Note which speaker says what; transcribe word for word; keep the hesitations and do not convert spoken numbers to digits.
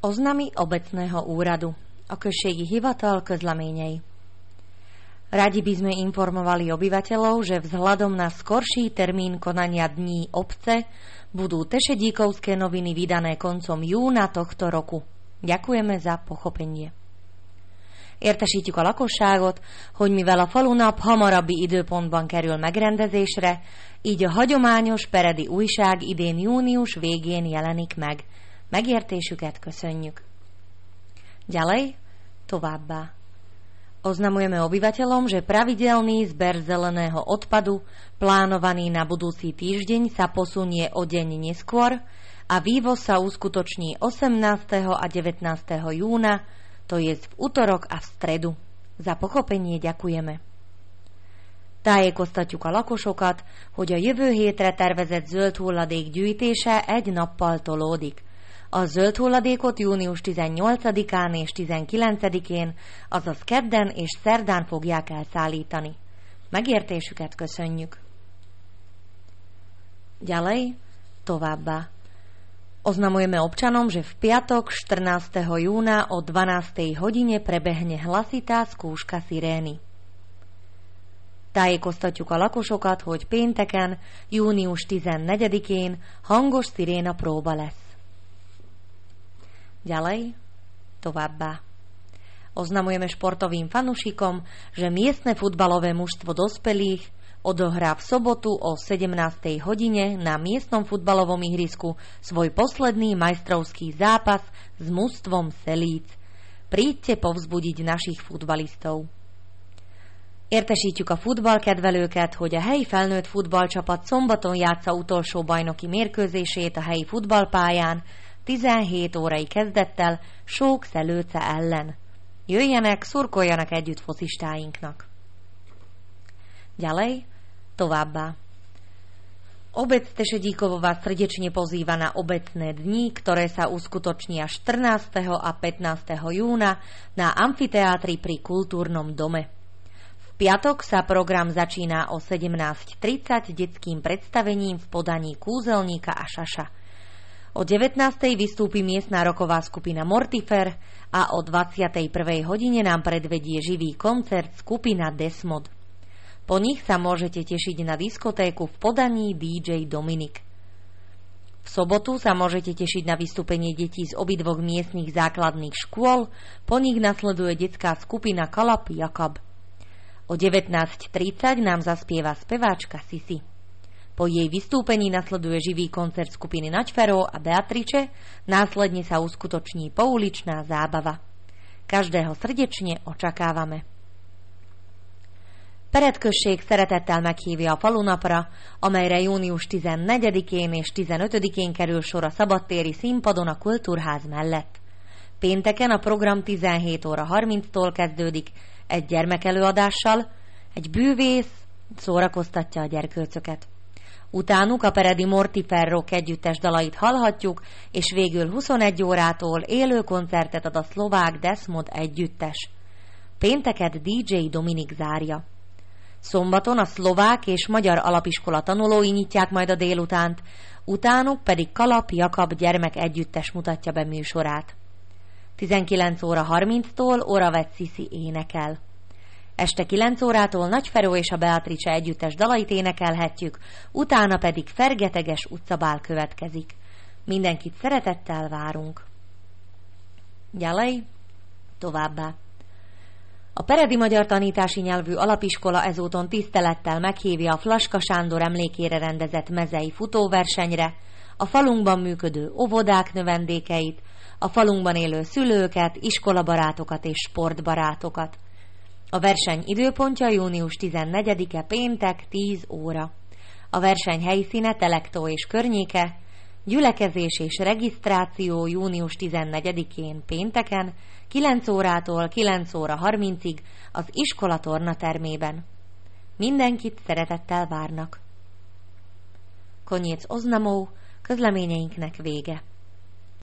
Speaker 1: Oznamy obecného úradu. A községi hivatal közleményei. Radi by sme informovali obyvateľov, že vzhľadom na skorší termín konania dní obce budú Tešedíkovské noviny vydané koncom júna tohto roku. Ďakujeme za pochopenie. Értesítjük a lakosságot, hogy mivel a falunap hamarabbi időpontban kerül megrendezésre, így a hagyományos peredi újság idén június végén jelenik meg. Megértésüket köszönjük. Ďalej, továbbá. Oznamujeme obyvateľom, že pravidelný zber zeleného odpadu, plánovaný na budúci týždeň, sa posunie o deň neskôr a vývoz sa uskutoční osemnásteho a devätnásteho júna, to je v utorok a v stredu. Za pochopenie ďakujeme. Tájékoztatjuk a lakosokat, hogy a jövő hétre tervezett zöld hulladék gyűjtése egy nappal tolódik. A zöld hulladékot június tizennyolcadikán és tizenkilencedikén, azaz kedden és szerdán fogják elszállítani. Megértésüket köszönjük. Ďalej, továbbá. Oznamujeme občanom, že v piatok štrnásteho júna o dvanástej hodine prebehne hlasitá skúška sirény. Tájékoztatjuk a lakosokat, hogy pénteken, június tizennegyedikén hangos sziréna próba lesz. Ďalej, továbbá. Oznamujeme športovým fanušikom, že miestne futbalové mužstvo dospelých odohrá v sobotu o sedemnástej hodine na miestnom futbalovom ihrisku svoj posledný majstrovský zápas s mužstvom Selíc. Príďte povzbudiť našich futbalistov. Értesítjük a futballkedvelőket, hogy a helyi felnőtt futballcsapat szombaton játsza utolsó bajnoki mérkőzését a helyi futballpályán, tizenhét órai kezdettel Sók-Szelőce ellen. Jöjjenek, szurkoljanak együtt focistáinknak. Ďalej, továbbá. Obec Tešedíkovo vás srdečne pozýva na obecné dni, ktoré sa uskutočnia štrnásteho a pätnásteho júna na amfiteátri pri Kultúrnom dome. V piatok sa program začína o sedemnásť tridsať detským predstavením v podaní Kúzelníka a Šaša. O devätnástej vystúpi miestna roková skupina Mortifer a o dvadsiatej prvej hodine nám predvedie živý koncert skupina Desmod. Po nich sa môžete tešiť na diskotéku v podaní dý džej Dominik. V sobotu sa môžete tešiť na vystúpenie detí z obidvoch miestnych základných škôl, po nich nasleduje detská skupina Kalap Jakab. O devätnásť tridsať nám zaspieva speváčka Sisi. Po jej vystúpení nasleduje živý koncert skupiny Naďferov a Beatriče, následne sa uskutoční pouličná zábava. Každého srdečne očakávame. Peredközség szeretettel meghívja a falunapra, amelyre június tizennegyedikén és tizenötödikén kerül sor a szabadtéri színpadon a Kultúrház mellett. Pénteken a program tizenhét óra harminctól kezdődik egy gyermekelőadással, egy bűvész szórakoztatja a gyerkőcöket. Utánuk a peredi Mortifer Rock együttes dalait hallhatjuk, és végül huszonegy órától élő koncertet ad a szlovák Desmod együttes. Pénteket dé dzsé Dominik zárja. Szombaton a szlovák és magyar alapiskola tanulói nyitják majd a délutánt, utánuk pedig Kalap Jakab gyermek együttes mutatja be műsorát. tizenkilenc óra harminctól Oravet Sisi énekel. Este kilenc órától Nagyferó és a Beatrice együttes dalait énekelhetjük, utána pedig fergeteges utcabál következik. Mindenkit szeretettel várunk. Ďalej, továbbá. A peredi magyar tanítási nyelvű alapiskola ezúton tisztelettel meghívja a Flaska Sándor emlékére rendezett mezei futóversenyre, a falunkban működő óvodák növendékeit, a falunkban élő szülőket, iskolabarátokat és sportbarátokat. A verseny időpontja június tizennegyedike péntek tíz óra. A verseny helyszíne Telektó és környéke, gyülekezés és regisztráció június tizennegyedikén pénteken kilenc órától kilenc óra harmincig az iskola tornatermében. Mindenkit szeretettel várnak. Koniec oznamov, közleményeinknek vége.